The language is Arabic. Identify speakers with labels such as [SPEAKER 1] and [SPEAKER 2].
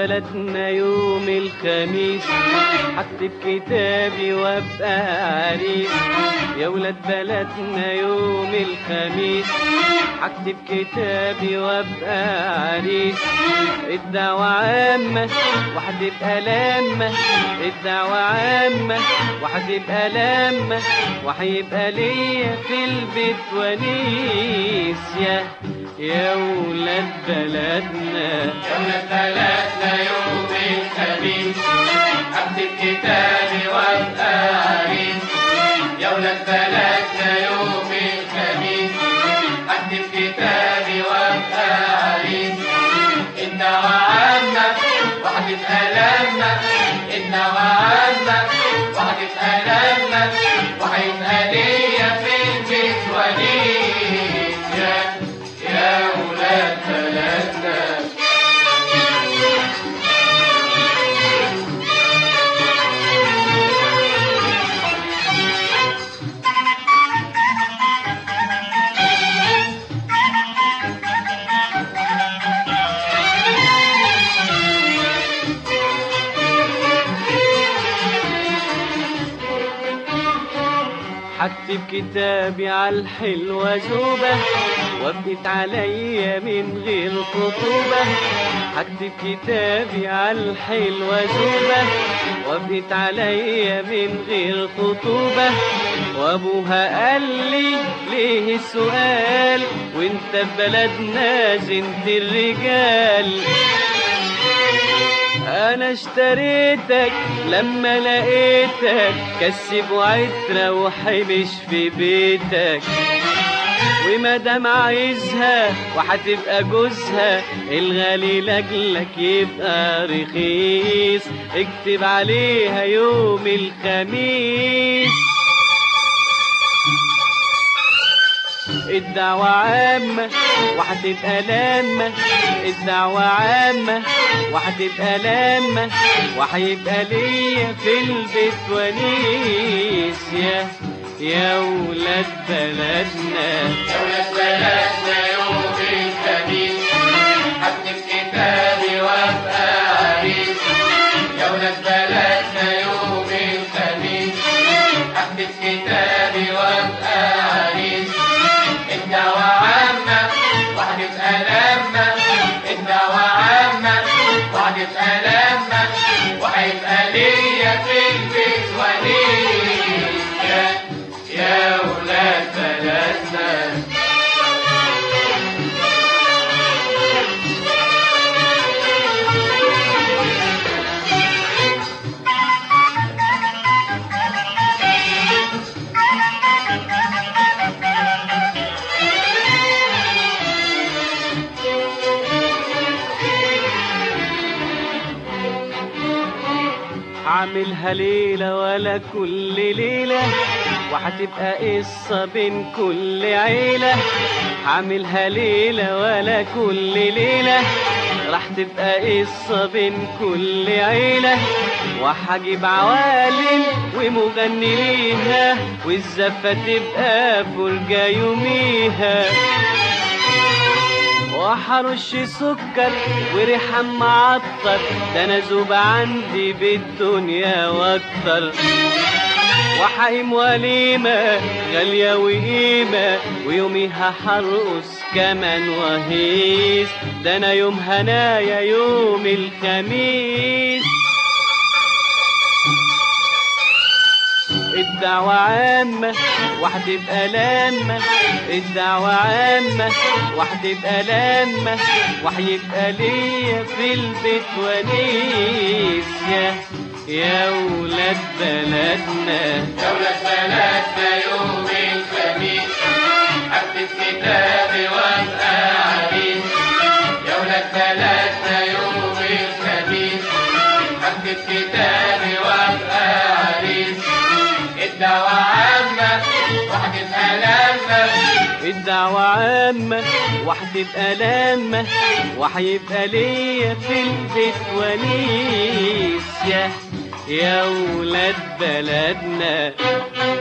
[SPEAKER 1] بلدنا يوم الخميس هكتب كتابي وابقى عريس. يا ولاد بلدنا يوم الخميس هكتب كتابي وابقى عريس. الدعوة عامة وهتبقى لامة، الدعوة عامة وهتبقى لامة، وهيبقى ليا في البيت ونيس. يا ولاد بلدنا،
[SPEAKER 2] يا ولاد بلدنا يوم الخميس هكتب كتابي وابقى عريس. يا ولاد بلدنا يوم الخميس هكتب كتابي وابقى عريس. الدعوة عامة وهتبقى لامة، الدعوة عامة وهتبقى لامة، وهيبقى ليا في البيت ونيس. يا ولاد بلدنا.
[SPEAKER 1] هكتب كتابي عالحلوة زوبة وابقت عليا من غير خطوبة. هكتب كتابي عالحلوة زوبة وابقت عليا من غير خطوبة. وابوها قال لي ليه السؤال وانت في بلدنا زنت الرجال. انا اشتريتك لما لقيتك كسب وعترة وحبش في بيتك. ومادام عايزها وهتبقى جوزها الغالي لاجلك يبقى رخيص. اكتب عليها يوم الخميس. الدعوة عامة وهتبقى لامة، الدعوة عامة وهتبقى لامة، وهيبقى ليا في البيت ونيس. يا ولاد بلدنا،
[SPEAKER 2] يا ولاد بلدنا يوم الخميس هكتب كتابي وابقى عريس. يا ولاد بلدنا يوم الخميس هكتب كتابي وابقى عريس. الدعوة عامة وهتبقى لامة، الدعوة عامة وهتبقى لامة، وهيبقى ليا في البيت ونيس. يا ولاد بلدنا.
[SPEAKER 1] هعملها ليلة ولا كل ليلة وهتبقى قصة بين كل عيلة. هعملها ليلة ولا كل ليلة راح تبقى قصة بين كل عيلة. وهجيب عوالم ومغني ليها والزفة تبقى فرجة يوميها. وحرش سكر وريحان معطر ده انا ذوب عندي بالدنيا واكتر. وحقيم وليمة غالية وقيمة ويوميها هرقص كمان وهيس. ده انا يوم هنايا يوم الخميس. الدعوة عامة وهتبقى لامة، الدعوة عامة وهتبقى لامة، وهيبقى ليا في البيت ونيس. يا ولاد بلدنا،
[SPEAKER 2] يا ولاد بلدنا يوم الخميس هكتب كتابي وابقى عريس. يا ولاد بلدنا يوم الخميس هكتب كتابي وابقى عريس. الدعوة عامة وهتبقى لامة،
[SPEAKER 1] الدعوة عامة وهتبقى لامة، وهيبقى ليا في البيت ونيس. يا ولاد بلدنا.